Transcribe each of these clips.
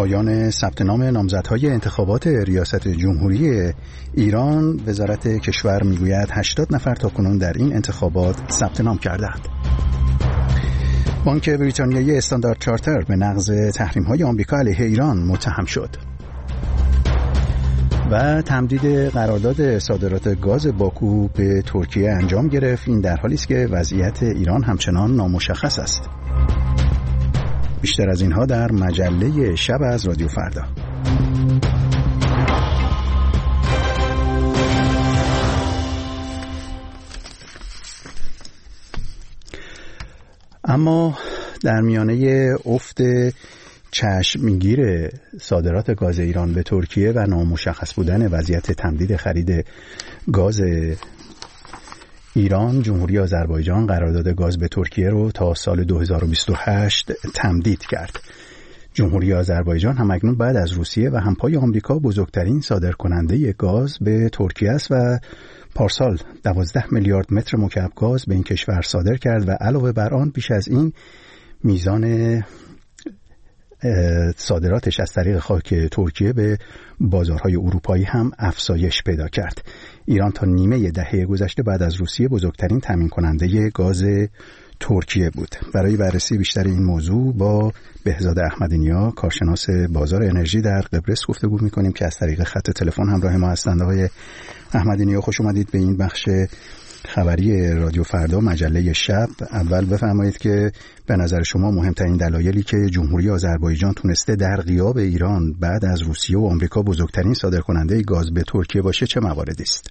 پایان ثبت نام نامزدهای انتخابات ریاست جمهوری ایران، وزارت کشور میگوید 80 نفر تاکنون در این انتخابات ثبت نام کردند. بانک بریتانیایی استاندارد چارتر به نقض تحریم‌های آمریکا علیه ایران متهم شد. و تمدید قرارداد صادرات گاز باکو به ترکیه انجام گرفت. این در حالی است که وضعیت ایران همچنان نامشخص است. بیشتر از اینها در مجله شب از رادیو فردا. اما در میانه افت چشمگیر صادرات گاز ایران به ترکیه و نامشخص بودن وضعیت تمدید خرید گاز ایران، جمهوری آذربایجان قرارداد گاز به ترکیه رو تا سال 2028 تمدید کرد. جمهوری آذربایجان همکنون بعد از روسیه و همپای آمریکا بزرگترین صادرکننده گاز به ترکیه است و پارسال 12 میلیارد متر مکعب گاز به این کشور صادر کرد و علاوه بر آن بیش از این میزان صادراتش از طریق خاک ترکیه به بازارهای اروپایی هم افزایش پیدا کرد. ایران تا نیمه دهه گذشته بعد از روسیه بزرگترین تامین کننده گاز ترکیه بود. برای بررسی بیشتر این موضوع با بهزاد احمدی‌نیا، کارشناس بازار انرژی در قبرس گفتگو می‌کنیم که از طریق خط تلفن همراه ما هستند. آقای احمدی‌نیا، خوش اومدید به این بخش خبری رادیو فردا مجله شب. اول بفرمایید که به نظر شما مهمترین دلایلی که جمهوری آذربایجان تونسته در غیاب ایران بعد از روسیه و آمریکا بزرگترین صادرکننده گاز به ترکیه باشه چه مواردی است؟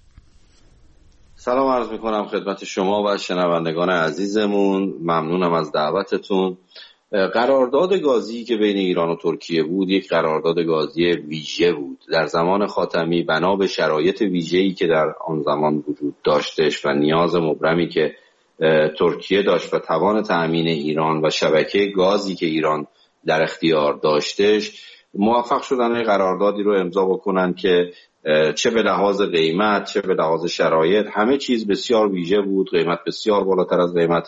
سلام عرض میکنم خدمت شما و شنوندگان عزیزمون. ممنونم از دعوتتون. قرارداد گازی که بین ایران و ترکیه بود یک قرارداد گازی ویژه بود. در زمان خاتمی بنا به شرایط ویژه‌ای که در آن زمان وجود داشتش و نیاز مبرمی که ترکیه داشت و توان تأمین ایران و شبکه گازی که ایران در اختیار داشتش، موفق شدن قراردادی رو امضا بکنن که چه به لحاظ قیمت چه به لحاظ شرایط همه چیز بسیار ویژه بود. قیمت بسیار بالاتر از قیمت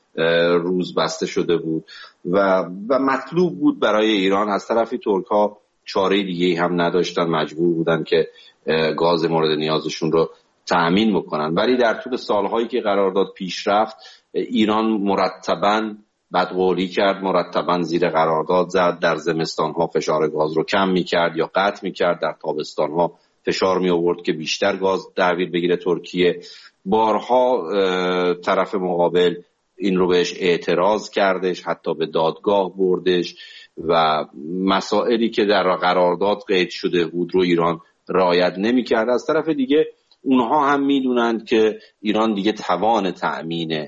روز بسته شده بود و مطلوب بود برای ایران. از طرفی ترک‌ها چاره دیگه‌ای هم نداشتن، مجبور بودن که گاز مورد نیازشون رو تأمین بکنن. ولی در طول سالهایی که قرارداد پیش رفت، ایران مرتباً بدقولی کرد، مرتباً زیر قرارداد زد. در زمستان‌ها فشار گاز رو کم می‌کرد یا قطع می‌کرد، در تابستان‌ها فشار می آورد که بیشتر گاز تحویل بگیره ترکیه. بارها طرف مقابل این رو بهش اعتراض کردش، حتی به دادگاه بردش و مسائلی که در قرارداد قید شده بود رو ایران رعایت نمی‌کرد. از طرف دیگه اونها هم میدونند که ایران دیگه توان تأمین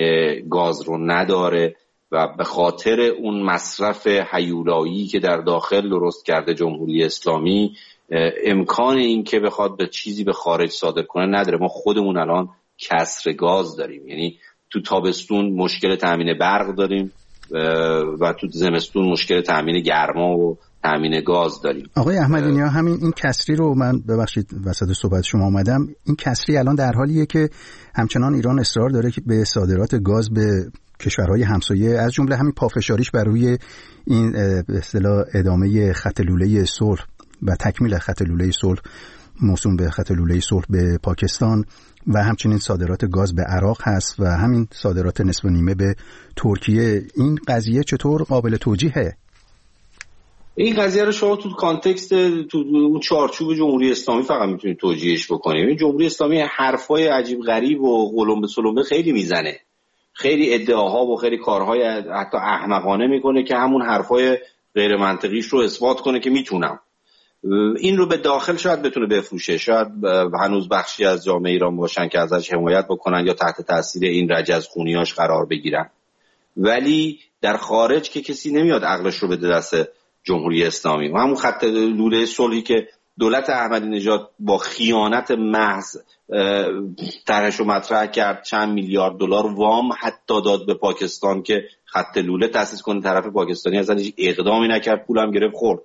گاز رو نداره و به خاطر اون مصرف هیولایی که در داخل درست کرده جمهوری اسلامی امکان این که بخواد به چیزی به خارج صادر کنه نداره. ما خودمون الان کسر گاز داریم، یعنی تو تابستون مشکل تامین برق داریم و تو زمستون مشکل تامین گرما و تامین گاز داریم. آقای احمدی‌نیا، همین این کسری رو من ببخشید وسط صحبت شما اومدم، این کسری الان در حالیه که همچنان ایران اصرار داره که به صادرات گاز به کشورهای همسایه، از جمله همین پافشاریش بر روی این به اصطلاح ادامه خط لوله صلح و تکمیل خط لوله صلح موسوم به خط لوله صلح به پاکستان و همچنین صادرات گاز به عراق هست و همین صادرات نصف و نیمه به ترکیه. این قضیه چطور قابل توجیهه؟ این قضیه رو شما تو کانتکست تو اون چارچوب جمهوری اسلامی فقط میتونید توجیهش بکنید. این جمهوری اسلامی حرفای عجیب غریب و قلمبه سلمبه خیلی میزنه، خیلی ادعاها و خیلی کارهای حتی احمقانه میکنه که همون حرفای غیر منطقیش رو اثبات کنه که میتونم. این رو به داخل شاید بتونه بفروشه، شاید هنوز بخشی از جامعه ایران باشن که ازش حمایت بکنن یا تحت تاثیر این رجز خونیاش قرار بگیرن، ولی در خارج که کسی نمیاد عقلش رو بده دست جمهوری اسلامی. و همون خط لوله صلحی که دولت احمدی نژاد با خیانت محض طرحش رو مطرح کرد، چند میلیارد دلار وام حتی داد به پاکستان که خط لوله تأسیس کنه، طرف پاکستانی اصلا هیچ اقدامی نکرد، پولم گرفت خورد.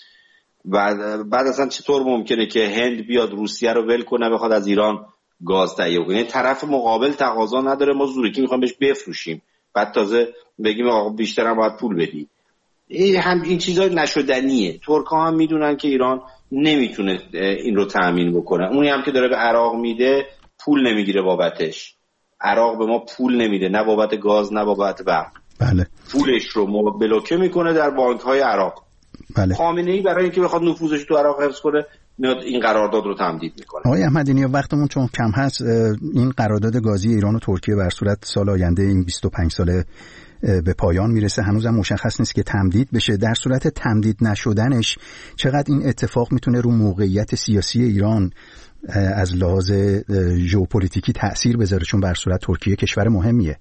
و بعد اصلا چطور ممکنه که هند بیاد روسیه رو ول کنه بخواد از ایران گاز تهیه کنه؟ طرف مقابل تقاضا نداره، ما زورکی میخوام بهش بفروشیم، بعد تازه بگیم آقا بیشتر هم باید پول بدی. این چیزا نشدنیه. ترک‌ها هم میدونن که ایران نمیتونه این رو تأمین بکنه. اونی هم که داره به عراق میده پول نمیگیره بابتش. عراق به ما پول نمیده، نه بابت گاز نه بابت برق. بله. پولش رو بلوکه میکنه در بانک‌های عراق. بله. خامنه‌ای برای اینکه بخواد نفوذش تو عراق حفظ کنه میاد این قرارداد رو تمدید میکنه. آقای احمدی‌نژاد، وقتمون چون کم هست، این قرارداد گازی ایران و ترکیه بر صورت سال آینده این 25 ساله به پایان میرسه. هنوزم مشخص نیست که تمدید بشه. در صورت تمدید نشدنش چقدر این اتفاق میتونه رو موقعیت سیاسی ایران از لحاظ ژئوپلیتیکی تأثیر بذاره، چون بر صورت ترکیه کشور مهمیه؟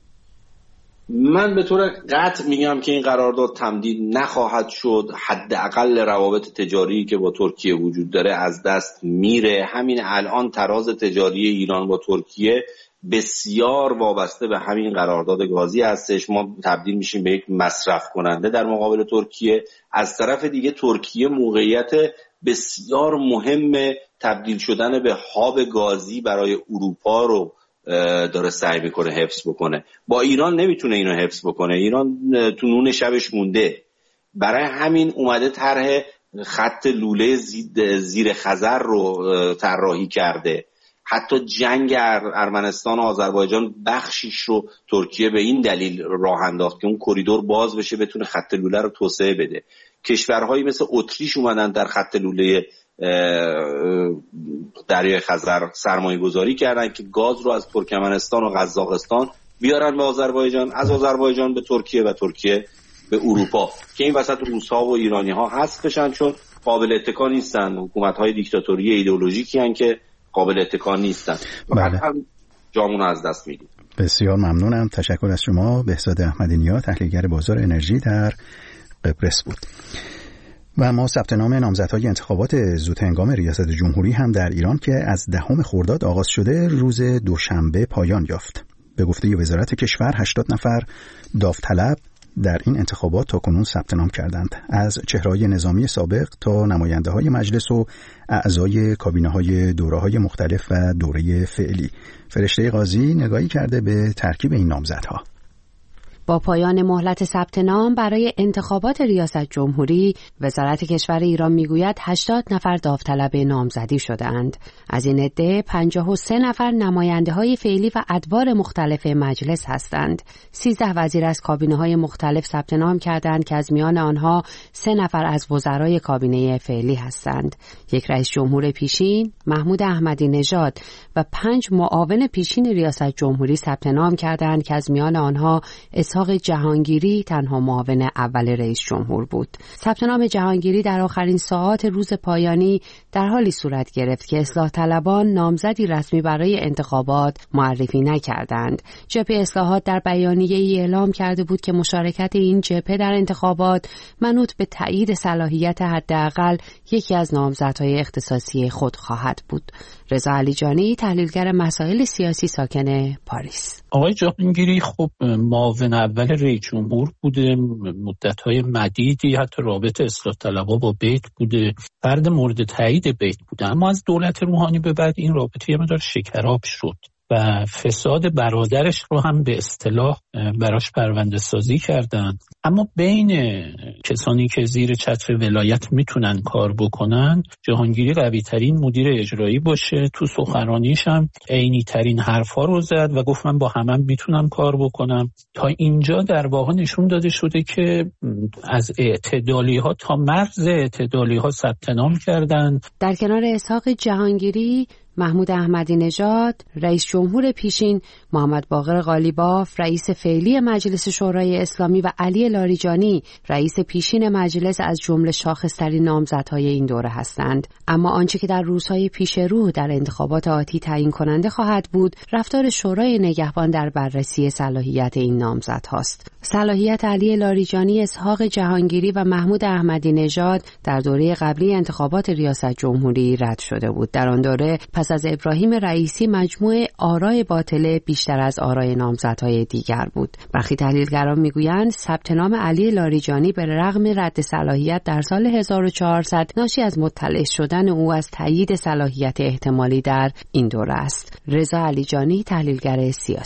من به طور قطع میگم که این قرارداد تمدید نخواهد شد. حداقل روابط تجاری که با ترکیه وجود داره از دست میره. همین الان تراز تجاری ایران با ترکیه بسیار وابسته به همین قرارداد گازی هستش. ما تبدیل میشیم به یک مصرف کننده در مقابل ترکیه. از طرف دیگه ترکیه موقعیت بسیار مهم تبدیل شدن به هاب گازی برای اروپا رو داره سعی میکنه حفظ بکنه. با ایران نمیتونه اینو حفظ بکنه. ایران تو نون شبش مونده. برای همین اومده طرح خط لوله زیر خزر رو طراحی کرده. حتی جنگ ارمنستان و آذربایجان بخشیش رو ترکیه به این دلیل راه انداخت که اون کریدور باز بشه، بتونه خط لوله رو توسعه بده. کشورهایی مثل اتریش اومدن در خط لوله دریای خزر سرمایه گذاری کردن که گاز رو از ترکمنستان و قزاقستان بیارن به آذربایجان، از آذربایجان به ترکیه و ترکیه به اروپا، که این وسط روس‌ها و ایرانی‌ها حذف بشن چون قابل اتکا نیستن. حکومت‌های دیکتاتوری ایدئولوژیکی هستن که قابل اتکا نیستن. بله. جامون از دست میدیم. بسیار ممنونم. تشکر از شما. بهزاد احمدی‌نژاد، تحلیلگر بازار انرژی در قبرس بود. و ما ثبت نام نامزدهای انتخابات زودهنگام ریاست جمهوری هم در ایران که از 10 خرداد آغاز شده روز دوشنبه پایان یافت. به گفته وزارت کشور 80 نفر داوطلب در این انتخابات تاکنون ثبت نام کردند، از چهره‌های نظامی سابق تا نماینده‌های مجلس و اعضای کابینه‌های دوره‌های مختلف و دوره فعلی. فرشته قاضی نگاهی کرده به ترکیب این نامزدها. با پایان مهلت ثبت نام برای انتخابات ریاست جمهوری، وزارت کشور ایران میگوید 80 نفر داوطلب نامزدی شده‌اند. از این عده 53 نفر نماینده‌های فعلی و ادوار مختلف مجلس هستند. 13 وزیر از کابینه‌های مختلف ثبت نام کردند که از میان آنها 3 نفر از وزرای کابینه فعلی هستند. یک رئیس جمهور پیشین، محمود احمدی نژاد، و 5 معاون پیشین ریاست جمهوری ثبت نام کردند که از میان آنها اسحاق جهانگیری تنها معاون اول رئیس جمهور بود. ثبت نام جهانگیری در آخرین ساعات روز پایانی در حالی صورت گرفت که اصلاح طلبان نامزدی رسمی برای انتخابات معرفی نکردند. جبهه اصلاحات در بیانیه‌ای اعلام کرده بود که مشارکت این جبهه در انتخابات منوط به تایید صلاحیت حداقل یکی از نامزدهای اختصاصی خود خواهد بود. رضا علیجانی، تحلیلگر مسائل سیاسی ساکن پاریس. آقای جهانگیری خب معاون اول رئیس جمهور بوده، مدت‌های مدیدی حتی رابطه اصلاح طلبها با بیت بوده، فرد مورد تایید بیت بوده، اما از دولت روحانی به بعد این رابطه یه مقدار شکراب شد و فساد برادرش رو هم به اصطلاح براش پرونده سازی کردن. اما بین کسانی که زیر چتر ولایت میتونن کار بکنن، جهانگیری قوی ترین مدیر اجرایی باشه. تو سخنرانیش هم عینی ترین حرفا رو زد و گفت من با همه میتونم کار بکنم. تا اینجا در واقع نشون داده شده که از اعتدالی ها تا مرز اعتدالی ها ثبت نام کردن. در کنار اسحاق جهانگیری، محمود احمدی نژاد، رئیس جمهور پیشین، محمد باقر قالیباف، رئیس فعلی مجلس شورای اسلامی و علی لاریجانی، رئیس پیشین مجلس از جمله شاخص‌ترین نامزدهای این دوره هستند. اما آنچه که در روزهای پیش رو در انتخابات آتی تعیین کننده خواهد بود، رفتار شورای نگهبان در بررسی صلاحیت این نامزدهاست. صلاحیت علی لاریجانی، اسحاق جهانگیری و محمود احمدی نژاد در دوره قبلی انتخابات ریاست جمهوری رد شده بود. در آن دوره پس از ابراهیم رئیسی مجموع آرای باطله بیشتر از آرای نامزدهای دیگر بود. برخی تحلیلگران میگویند ثبت نام علی لاریجانی به رغم رد صلاحیت در سال 1400 ناشی از مطلع شدن او از تایید صلاحیت احتمالی در این دوره است. رضا علیجانی، تحلیلگر سیاسی.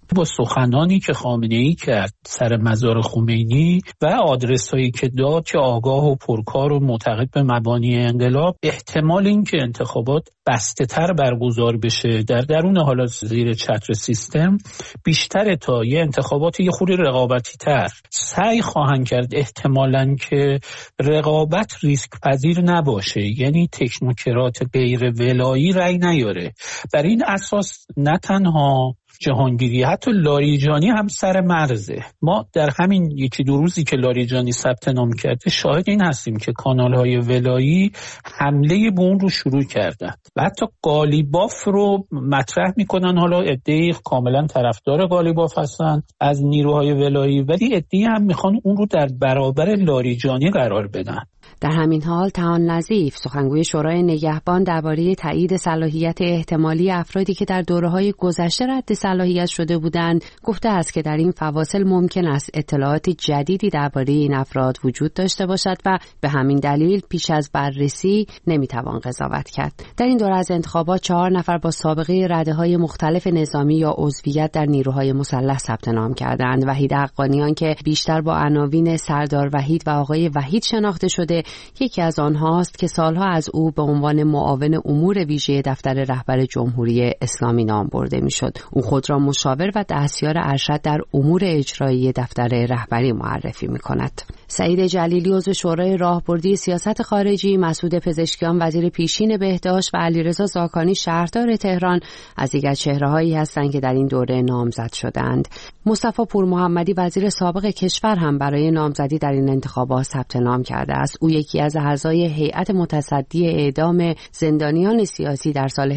با سخنانی که خامنه‌ای کرد سر مزار خمینی و آدرس‌هایی که داد که آگاه و پرکار و معتقد به مبانی انقلاب، احتمال این که انتخابات بسته‌تر برگزار بشه در درون حالا زیر چتر سیستم بیشتر تا یه انتخابات یه خوری رقابتی تر. سعی خواهند کرد احتمالاً که رقابت ریسک پذیر نباشه، یعنی تکنوکرات غیر ولایی رأی نیاره. بر این اساس نه تنها جهانگیری، حتی لاریجانی هم سر مرزه. ما در همین یکی دو روزی که لاریجانی ثبت نام کرده شاهد این هستیم که کانال‌های ولایی حمله به اون رو شروع کردن و حتی قالیباف رو مطرح میکنن. حالا عده‌ای کاملا طرفدار قالیباف هستن از نیروهای ولایی، ولی عده‌ای هم میخوان اون رو در برابر لاریجانی قرار بدن. در همین حال طحان نظیف، سخنگوی شورای نگهبان، درباره تایید صلاحیت احتمالی افرادی که در دوره‌های گذشته رد صلاحیت شده بودند گفته است که در این فواصل ممکن است اطلاعات جدیدی درباره این افراد وجود داشته باشد و به همین دلیل پیش از بررسی نمیتوان قضاوت کرد. در این دوره از انتخابات 4 نفر با سابقه رده‌های مختلف نظامی یا عضویت در نیروهای مسلح ثبت نام کردند. وحید حقانیان که بیشتر با عناوین سردار وحید و آقای وحید شناخته شده، یکی از آنهاست که سالها از او به عنوان معاون امور ویژه دفتر رهبر جمهوری اسلامی نام برده میشد. او خود را مشاور و دستیار ارشد در امور اجرایی دفتر رهبری معرفی می‌کند. سعید جلیلی عضو شورای راهبردی سیاست خارجی، مسعود پزشکیان وزیر پیشین بهداشت و علیرضا زاکانی شهردار تهران از دیگر چهره‌هایی هستند که در این دوره نامزد شدند. مصطفی پورمحمدی وزیر سابق کشور هم برای نامزدی در این انتخابات ثبت نام کرده است. او یکی از اعضای هیئت متصدی اعدام زندانیان سیاسی در سال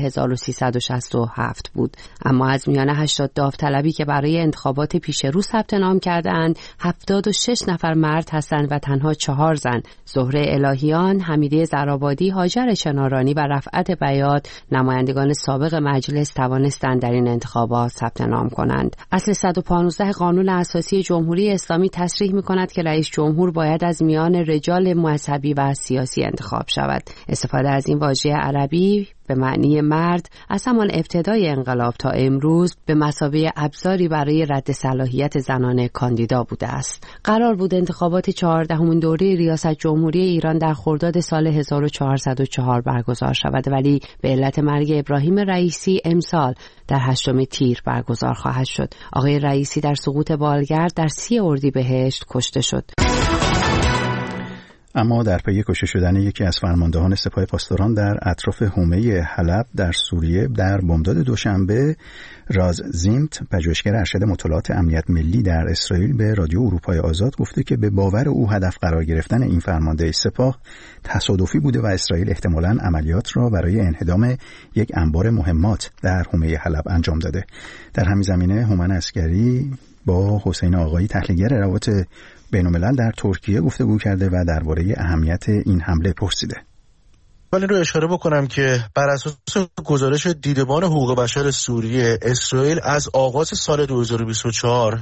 1367 بود. اما از میان 80 داوطلبی که برای انتخابات پیش رو ثبت نام کرده‌اند، 76 نفر مرد هستند و تنها 4 زن. زهره الهیان، حمیده زرآبادی، هاجر چنارانی و رفعت بیات، نمایندگان سابق مجلس، توانستند در این انتخابات ثبت نام کنند. اصل 115 قانون اساسی جمهوری اسلامی تصریح می‌کند که رئیس جمهور باید از میان رجال مذهبی و سیاسی انتخاب شود. استفاده از این واژه عربی به معنی مرد از همان ابتدای انقلاب تا امروز به مثابه ابزاری برای رد صلاحیت زنان کاندیدا بوده است. قرار بود انتخابات 14مین دوره ریاست جمهوری ایران در خرداد سال 1404 برگزار شود، ولی به علت مرگ ابراهیم رئیسی امسال در 8 تیر برگزار خواهد شد. آقای رئیسی در سقوط بالگرد در 30 اردیبهشت کشته شد. اما در پی کشته شدن یکی از فرماندهان سپاه پاسداران در اطراف حومه حلب در سوریه در بامداد دوشنبه، راز زیمت، پژوهشگر ارشد مطالعات امنیت ملی در اسرائیل، به رادیو اروپای آزاد گفته که به باور او هدف قرار گرفتن این فرمانده سپاه تصادفی بوده و اسرائیل احتمالاً عملیات را برای انهدام یک انبار مهمات در حومه حلب انجام داده. در همین زمینه هومن عسکری با حسین آقایی، تحلیلگر روابط بین‌الملل در ترکیه، گفتگو کرده و درباره اهمیت این حمله پرسیده. ولی رو اشاره بکنم که بر اساس گزارش دیدبان حقوق بشر سوریه، اسرائیل از آغاز سال 2024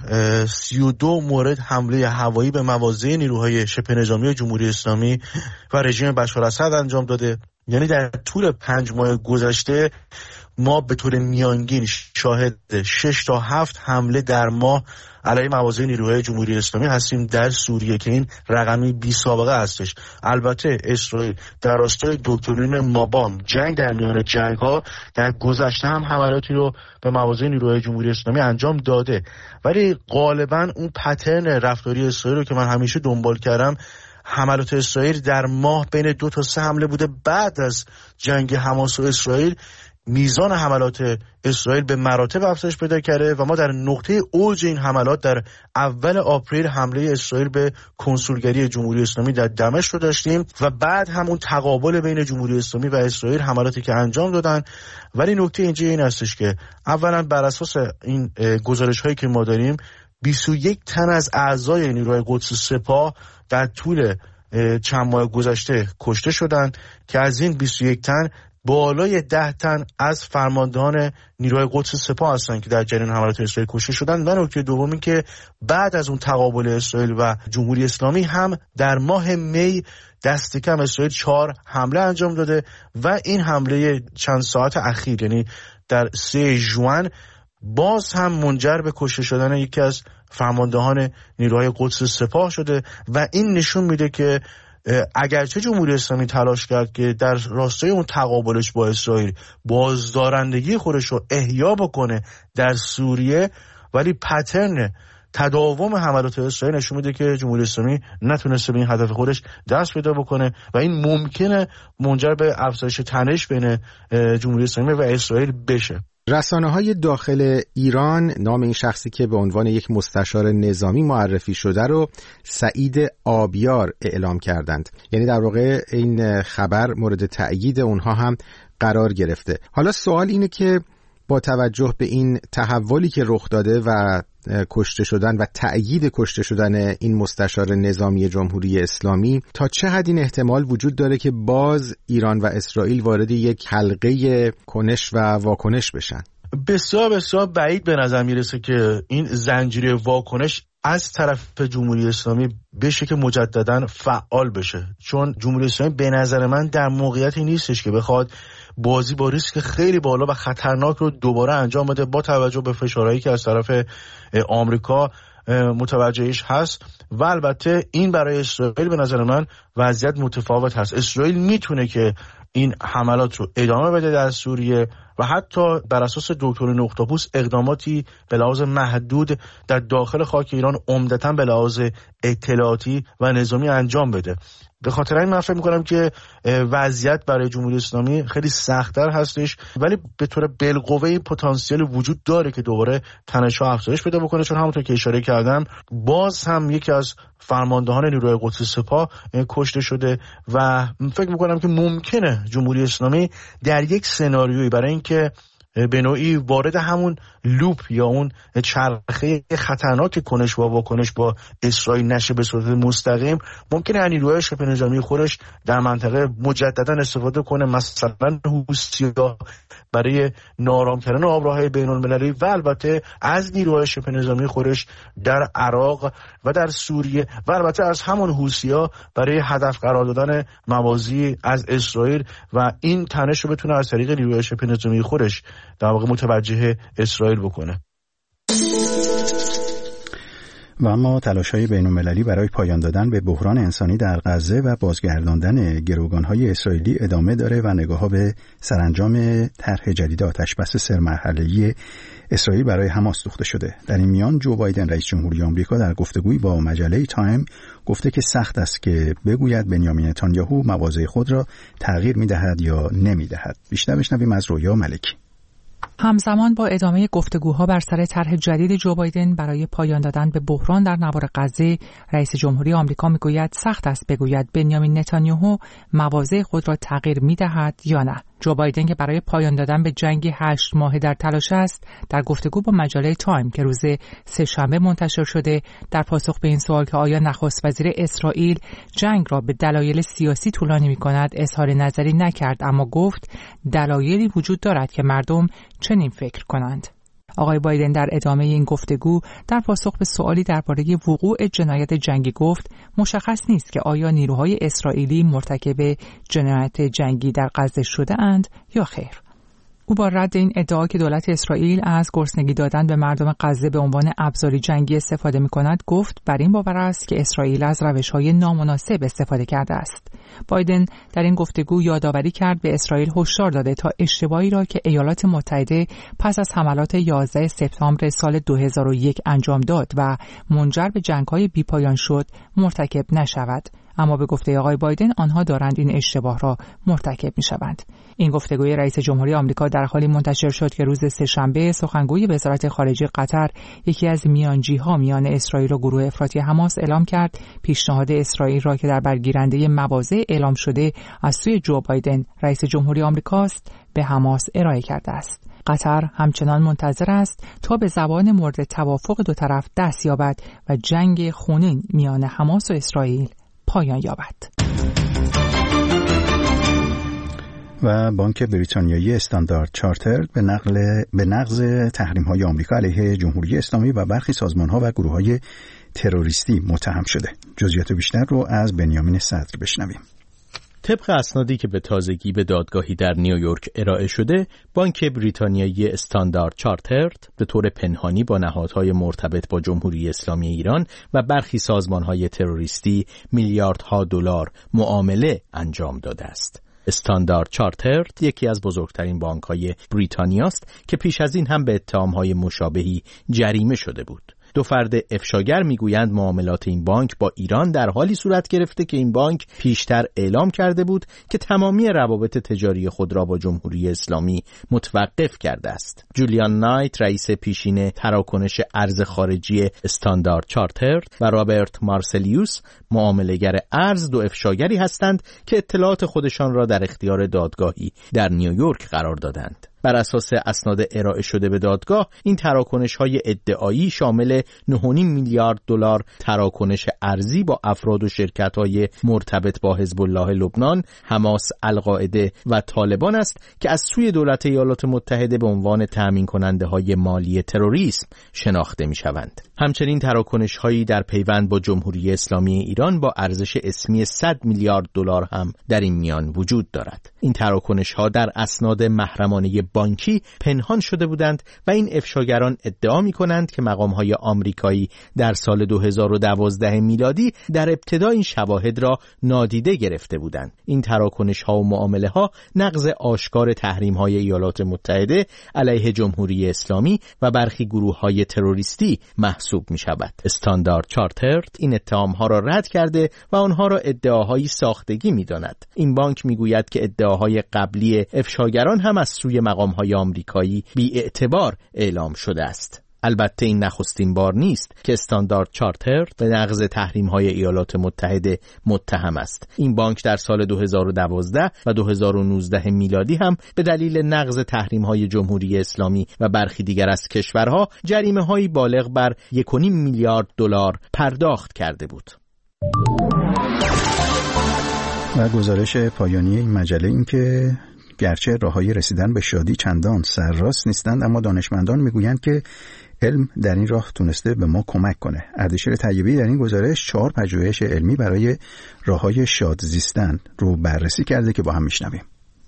32 مورد حمله هوایی به مواضع نیروهای شبه نظامی جمهوری اسلامی و رژیم بشار اسد انجام داده. یعنی در طول 5 ماه گذشته ما به طور میانگین شاهد 6 تا 7 حمله در ماه علیه مواضع نیروهای جمهوری اسلامی هستیم در سوریه که این رقمی بی سابقه هستش. البته اسرائیل در راستای دکترین مابام، جنگ در میان جنگ ها، در گذشته هم حملاتی رو به مواضع نیروهای جمهوری اسلامی انجام داده، ولی غالبا اون پترن رفتاری اسرائیل رو که من همیشه دنبال کردم، حملات اسرائیل در ماه بین 2 تا 3 حمله بوده. بعد از جنگ حماس و اسرائیل میزان حملات اسرائیل به مراتب افزایش پیدا کرده و ما در نقطه اوج این حملات در اول آپریل حمله اسرائیل به کنسولگری جمهوری اسلامی در دمشق رو داشتیم و بعد همون تقابل بین جمهوری اسلامی و اسرائیل، حملاتی که انجام دادن. ولی نکته اینجا این هستش که اولا بر اساس این گزارش هایی که ما داریم 21 تن از اعضای نیروهای قدس سپاه در طول چند ماه گذشته کشته شدند که از این 21 تن بالای 10 تن از فرماندهان نیروهای قدس سپاه هستند که در جریان حملات اسرائیل کشته شدند. و نکته دومی که بعد از اون تقابل اسرائیل و جمهوری اسلامی هم در ماه می دست کم اسرائیل 4 حمله انجام داده و این حمله چند ساعت اخیر، یعنی در 3 ژوئن، باز هم منجر به کشته شدن یکی از فرماندهان نیروهای قدس سپاه شده و این نشون میده که اگرچه جمهوری اسلامی تلاش کرد که در راستای اون تقابلش با اسرائیل بازدارندگی خودش رو احیا بکنه در سوریه، ولی پترن تداوم حملات اسرائیل نشون میده که جمهوری اسلامی نتونسته به این هدف خودش دست پیدا بکنه و این ممکنه منجر به افزایش تنش بین جمهوری اسلامی و اسرائیل بشه. رسانه‌های داخل ایران نام این شخصی که به عنوان یک مستشار نظامی معرفی شده رو سعید آبیار اعلام کردند. یعنی در واقع این خبر مورد تأیید اونها هم قرار گرفته. حالا سوال اینه که با توجه به این تحولی که رخ داده و کشته شدن و تأیید کشته شدن این مستشار نظامی جمهوری اسلامی، تا چه حد این احتمال وجود داره که باز ایران و اسرائیل وارد یک حلقه کنش و واکنش بشن؟ بسیار بسیار بعید به نظر میرسه که این زنجیره واکنش از طرف جمهوری اسلامی بشه که مجددا فعال بشه، چون جمهوری اسلامی به نظر من در موقعیتی نیستش که بخواد بازی با ریسک خیلی بالا و خطرناک رو دوباره انجام بده با توجه به فشارهایی که از طرف آمریکا متوجهش هست. و البته این برای اسرائیل به نظر من وضعیت متفاوت هست. اسرائیل میتونه که این حملات رو ادامه بده در سوریه و حتی بر اساس دکترین اختاپوس اقداماتی به لحاظ محدود در داخل خاک ایران عمدتاً به لحاظ اطلاعاتی و نظامی انجام بده. به خاطر این من فکر می‌کنم که وضعیت برای جمهوری اسلامی خیلی سخت‌تر هستش، ولی به طور بالقوه پتانسیل وجود داره که دوباره تنش‌ها افزایش پیدا بکنه، چون همونطور که اشاره کردم باز هم یکی از فرماندهان نیروهای قدس سپاه کشته شده و فکر می‌کنم که ممکنه جمهوری اسلامی در یک سناریویی برای اینکه به نوعی وارد همون لوپ یا اون چرخه خطرناک کنش و واکنش با اسرائیل نشه به صورت مستقیم، ممکنه نیروهای شبه نظامی خودش در منطقه مجددا استفاده کنه، مثلا حوثی‌ها برای نارام کردن آبراهای بین‌المللی و البته از نیروهای شبه نظامی خودش در عراق و در سوریه و البته از همون حوثی‌ها برای هدف قرار دادن موازی از اسرائیل و این تنش رو بتونه از طریق نیروهای شبه نظامی خودش در واقع متوجه اسرائیل بکنه. و اما تلاش‌های بین‌المللی برای پایان دادن به بحران انسانی در غزه و بازگرداندن گروگان‌های اسرائیلی ادامه داره و نگاه‌ها به سرانجام طرح جدید آتش‌بس سه‌مرحله‌ای اسرائیل برای حماس دوخته شده. در این میان جو بایدن رئیس جمهوری آمریکا در گفتگویی با مجله تایم گفته که سخت است که بگوید بنیامین نتانیاهو مواضع خود را تغییر می‌دهد یا نمی‌دهد. بیشتر بشنویم از رویا ملکی. همزمان با ادامه گفتگوها بر سر طرح جدید جو بایدن برای پایان دادن به بحران در نوار غزه، رئیس جمهوری آمریکا میگوید سخت است بگوید بنیامین نتانیاهو مواضع خود را تغییر می‌دهد یا نه. جو بایدن که برای پایان دادن به جنگ 8 ماهه در تلاش است، در گفتگو با مجله تایم که روز سه‌شنبه منتشر شده، در پاسخ به این سوال که آیا نخست وزیر اسرائیل جنگ را به دلایل سیاسی طولانی می‌کند، اظهار نظری نکرد، اما گفت دلایلی وجود دارد که مردم چنین فکر کنند. آقای بایدن در ادامه این گفتگو در پاسخ به سوالی درباره وقوع جنایت جنگی گفت مشخص نیست که آیا نیروهای اسرائیلی مرتکب جنایت جنگی در غزه شده اند یا خیر. او با رد این ادعا که دولت اسرائیل از گرسنگی دادن به مردم غزه به عنوان ابزاری جنگی استفاده می‌کند، گفت بر این باور است که اسرائیل از روش‌های نامناسب استفاده کرده است. بایدن در این گفتگو یادآوری کرد به اسرائیل هشدار داده تا اشتباهی را که ایالات متحده پس از حملات 11 سپتامبر سال 2001 انجام داد و منجر به جنگ‌های بی‌پایان شد مرتکب نشود. اما به گفته آقای بایدن آنها دارند این اشتباه را مرتکب می‌شوند. این گفتگوی رئیس جمهوری آمریکا در حالی منتشر شد که روز سه‌شنبه سخنگوی وزارت خارجه قطر، یکی از میانجی‌ها میان اسرائیل و گروه افراطی حماس، اعلام کرد پیشنهاد اسرائیل را که در برگیرنده مواضع اعلام شده از سوی جو بایدن رئیس جمهوری آمریکاست به حماس ارائه کرده است. قطر همچنان منتظر است تا به زبان مورد توافق دو طرف دست یابد و جنگ خونین میان حماس و اسرائیل پایان یابد. و بانک بریتانیایی استاندارد چارترد به نقض تحریم‌های آمریکا علیه جمهوری اسلامی و برخی سازمان‌ها و گروه‌های تروریستی متهم شده. جزئیات بیشتر رو از بنیامین صدر بشنویم. طبق اسنادی که به تازگی به دادگاهی در نیویورک ارائه شده، بانک بریتانیایی استاندارد چارترد به طور پنهانی با نهادهای مرتبط با جمهوری اسلامی ایران و برخی سازمانهای تروریستی میلیاردها دلار معامله انجام داده است. استاندارد چارترد یکی از بزرگترین بانک‌های بریتانیا است که پیش از این هم به اتهام‌های مشابهی جریمه شده بود. دو فرد افشاگر میگویند معاملات این بانک با ایران در حالی صورت گرفته که این بانک پیشتر اعلام کرده بود که تمامی روابط تجاری خود را با جمهوری اسلامی متوقف کرده است. جولیان نایت رئیس پیشین تراکنش ارز خارجی استاندارد چارترد و رابرت مارسلیوس معامله‌گر ارز دو افشاگری هستند که اطلاعات خودشان را در اختیار دادگاهی در نیویورک قرار دادند. بر اساس اسناد ارائه شده به دادگاه، این تراکنش‌های ادعایی شامل 9.5 میلیارد دلار تراکنش ارزی با افراد و شرکت‌های مرتبط با حزب الله لبنان، حماس، القاعده و طالبان است که از سوی دولت ایالات متحده به عنوان تامین کننده‌های مالی تروریسم شناخته می‌شوند. همچنین تراکنش‌هایی در پیوند با جمهوری اسلامی ایران با ارزش اسمی 100 میلیارد دلار هم در این میان وجود دارد. این تراکنش‌ها در اسناد محرمانه بانکی پنهان شده بودند و این افشاگران ادعا می‌کنند که مقام‌های آمریکایی در سال 2012 میلادی در ابتدا این شواهد را نادیده گرفته بودند. این تراکنش‌ها و معامله‌ها نقض آشکار تحریم‌های ایالات متحده علیه جمهوری اسلامی و برخی گروه‌های تروریستی محسوب می‌شود. استاندارد چارترد این اتهام‌ها را رد کرده و آنها را ادعاهای ساختگی می‌داند. این بانک می‌گوید که ادعاهای قبلی افشاگران هم از سوی مقام‌های آمریکایی بی‌اعتبار اعلام شده است. البته این نخستین بار نیست که استاندارد چارترد به نقض تحریم‌های ایالات متحده متهم است. این بانک در سال 2012 و 2019 میلادی هم به دلیل نقض تحریم‌های جمهوری اسلامی و برخی دیگر از کشورها جریمه‌هایی بالغ بر 1.5 میلیارد دلار پرداخت کرده بود. و گزارش پایانی این مجله این که گرچه راه‌های رسیدن به شادی چندان سرراست نیستند، اما دانشمندان میگویند که علم در این راه تونسته به ما کمک کنه. اردشیر طیبی در این گزارش 4 پژوهش علمی برای راه‌های شاد زیستن رو بررسی کرده که با هم میشنویم.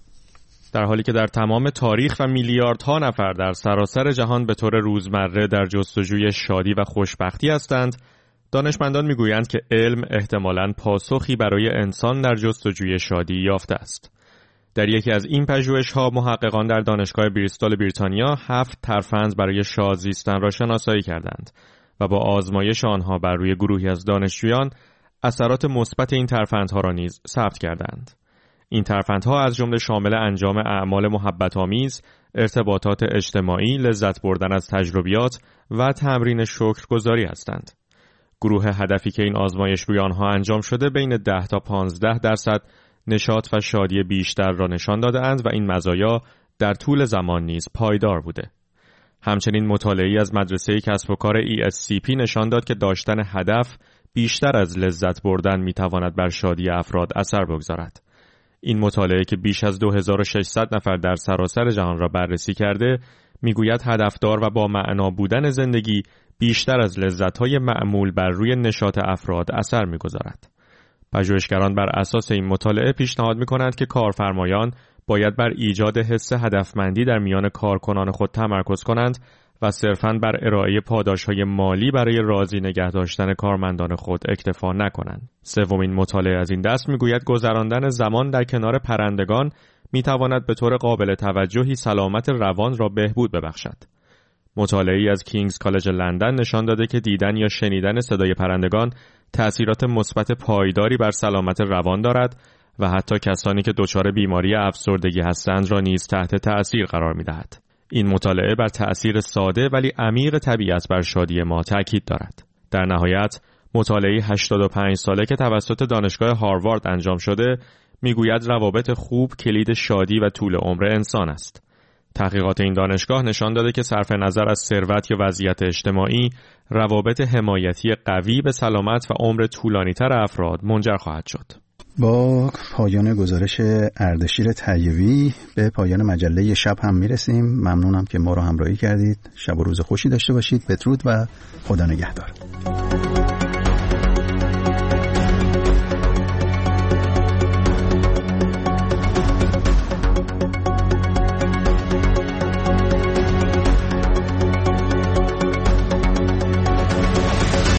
در حالی که در تمام تاریخ و میلیاردها نفر در سراسر جهان به طور روزمره در جستجوی شادی و خوشبختی هستند، دانشمندان میگویند که علم احتمالاً پاسخی برای انسان در جستجوی شادی یافته است. در یکی از این پژوهش‌ها محققان در دانشگاه بریستول بریتانیا 7 ترفند برای شاد زیستن را شناسایی کردند و با آزمایش آنها بر روی گروهی از دانشجویان اثرات مثبت این ترفندها را نیز ثبت کردند. این ترفندها از جمله شامل انجام اعمال محبت‌آمیز، ارتباطات اجتماعی، لذت بردن از تجربیات و تمرین شکرگزاری هستند. گروه هدفی که این آزمایش روی آنها انجام شده بین 10 تا 15% نشاط و شادی بیشتر را نشان داده‌اند و این مزایا در طول زمان نیز پایدار بوده. همچنین مطالعه‌ای از مدرسه کسب و کار ESCP نشان داد که داشتن هدف بیشتر از لذت بردن می‌تواند بر شادی افراد اثر بگذارد. این مطالعه که بیش از 2600 نفر در سراسر جهان را بررسی کرده، می‌گوید هدفدار و با معنا بودن زندگی بیشتر از لذت‌های معمول بر روی نشاط افراد اثر می‌گذارد. پژوهشگران بر اساس این مطالعه پیشنهاد می‌کنند که کارفرمایان باید بر ایجاد حس هدفمندی در میان کارکنان خود تمرکز کنند و صرفاً بر ارائه پاداش‌های مالی برای راضی نگه داشتن کارمندان خود اکتفا نکنند. سومین مطالعه از این دست می‌گوید گذراندن زمان در کنار پرندگان می‌تواند به طور قابل توجهی سلامت روان را بهبود ببخشد. مطالعه‌ای از کینگز کالج لندن نشان داده که دیدن یا شنیدن صدای پرندگان تأثیرات مثبت پایداری بر سلامت روان دارد و حتی کسانی که دچار بیماری افسردگی هستند را نیز تحت تأثیر قرار می‌دهد. این مطالعه بر تأثیر ساده ولی عمیق طبیعت بر شادی ما تأکید دارد. در نهایت مطالعه 85 ساله که توسط دانشگاه هاروارد انجام شده میگوید روابط خوب کلید شادی و طول عمر انسان است. تحقیقات این دانشگاه نشان داده که صرف نظر از ثروت یا وضعیت اجتماعی، روابط حمایتی قوی به سلامت و عمر طولانی‌تر افراد منجر خواهد شد. با پایان گزارش اردشیر طیبی به پایان مجله شب هم میرسیم. ممنونم که ما رو همراهی کردید. شب و روز خوشی داشته باشید. بدرود و خدا نگهدار.